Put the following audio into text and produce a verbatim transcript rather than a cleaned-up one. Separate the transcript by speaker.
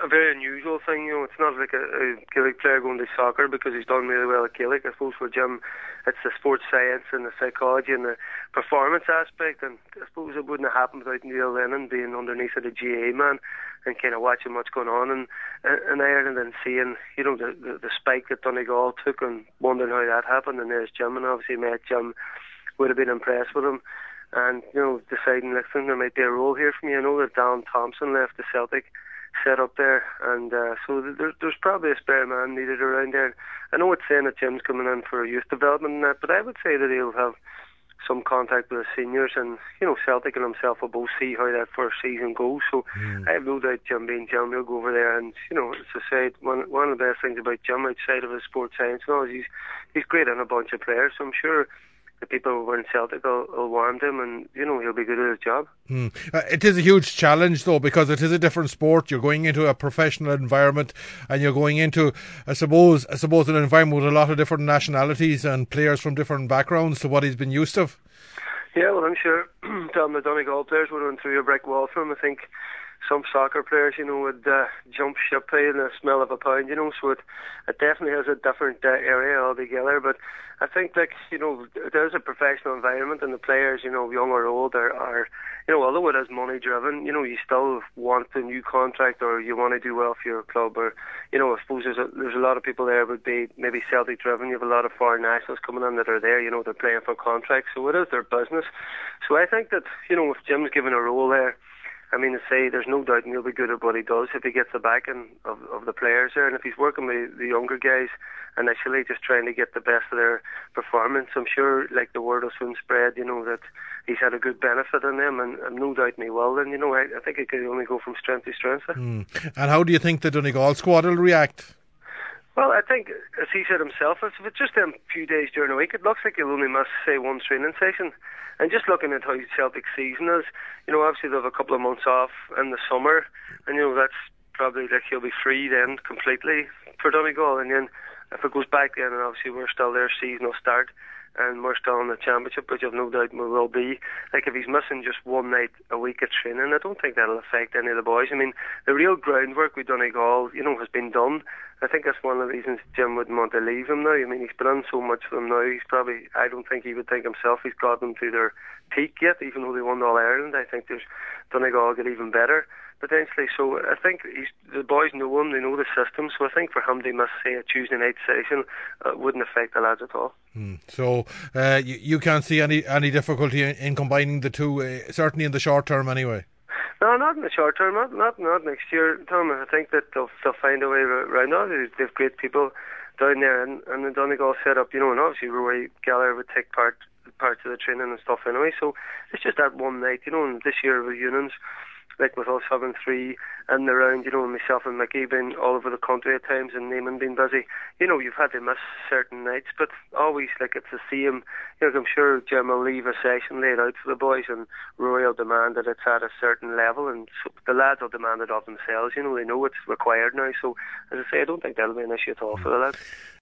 Speaker 1: a very unusual thing. You know, it's not like a, a Gaelic player going to soccer because he's done really well at Gaelic. I suppose for Jim, it's the sports science and the psychology and the performance aspect. And I suppose it wouldn't have happened without Neil Lennon being underneath of the G A A man and kind of watching what's going on in, in Ireland and seeing, you know, the, the, the spike that Donegal took and wondering how that happened. And there's Jim, and obviously met Jim, would have been impressed with him. And, you know, deciding, listen, there might be a role here for me. I know that Alan Thompson left the Celtic set up there, and uh, so there, there's probably a spare man needed around there. I know it's saying that Jim's coming in for youth development and that, but I would say that he'll have some contact with the seniors, and, you know, Celtic and himself will both see how that first season goes. So mm. I have no doubt Jim being Jim, he'll go over there, and, you know, as I said, one, one of the best things about Jim outside of his sports science and all is he's, he's great in a bunch of players, so I'm sure the people who were in Celtic will, will warm him, and, you know, he'll be good at his job.
Speaker 2: Mm. Uh, it is a huge challenge, though, because it is a different sport. You're going into a professional environment, and you're going into, I suppose, I suppose, an environment with a lot of different nationalities and players from different backgrounds to what he's been used to.
Speaker 1: Yeah, well, I'm sure Tom, the Donegal players would run through a brick wall for him. I think some soccer players, you know, would uh, jump ship in the smell of a pound, you know, so it, it definitely has a different uh, area altogether. But I think, like, you know, there's a professional environment, and the players, you know, young or old, are, are you know, although it is money driven, you know, you still want a new contract, or you want to do well for your club, or, you know, I suppose there's a, there's a lot of people there would be maybe Celtic driven. You have a lot of foreign nationals coming in that are there, you know, they're playing for contracts, so it is their business. So I think that, you know, if Jim's given a role there, I mean, to say there's no doubt he'll be good at what he does if he gets the backing of, of the players there, and if he's working with the younger guys initially, just trying to get the best of their performance, I'm sure, like, the word will soon spread, you know, that he's had a good benefit in them, and, and no doubt he will. And, you know, I, I think it could only go from strength to strength.
Speaker 2: Mm. And how do you think the Donegal squad will react?
Speaker 1: Well, I think, as he said himself, if it's just a few days during the week, it looks like he'll only miss, say, one training session. And just looking at how Celtic's season is, you know, obviously they'll have a couple of months off in the summer, and, you know, that's probably, like, he'll be free then completely for Donegal. And then if it goes back then, and obviously we're still there, season will start, and we're still in the championship, which I've no doubt we will be. Like, if he's missing just one night a week of training, I don't think that'll affect any of the boys. I mean, the real groundwork with Donegal, you know, has been done. I think that's one of the reasons Jim wouldn't want to leave him now. I mean, he's been on so much for them now. He's probably, I don't think he would think himself he's got them to their peak yet, even though they won All Ireland. I think there's Donegal get even better potentially. So I think he's, the boys know him, they know the system. So I think for him to miss, say, a Tuesday night session, uh, wouldn't affect the lads at all.
Speaker 2: Hmm. So uh, you, you can't see any any difficulty in, in combining the two, uh, certainly in the short term anyway.
Speaker 1: No, not in the short term, not not, not next year, Tom. I think that they'll, they'll find a way around that. They have great people down there, and, and the Donegal set up, you know, and obviously Rory Gallagher would take part parts of the training and stuff anyway. So it's just that one night, you know, and this year reunions, like with us having three in the round, you know, myself and Mickey being all over the country at times, and Neiman being busy, you know, you've had to miss certain nights, but always, like, it's the same. You know, I'm sure Jim will leave a session laid out for the boys, and Rory will demand that it's at a certain level, and so the lads will demand it of themselves. You know, they know it's required now, so as I say, I don't think that'll be an issue at all for the lads.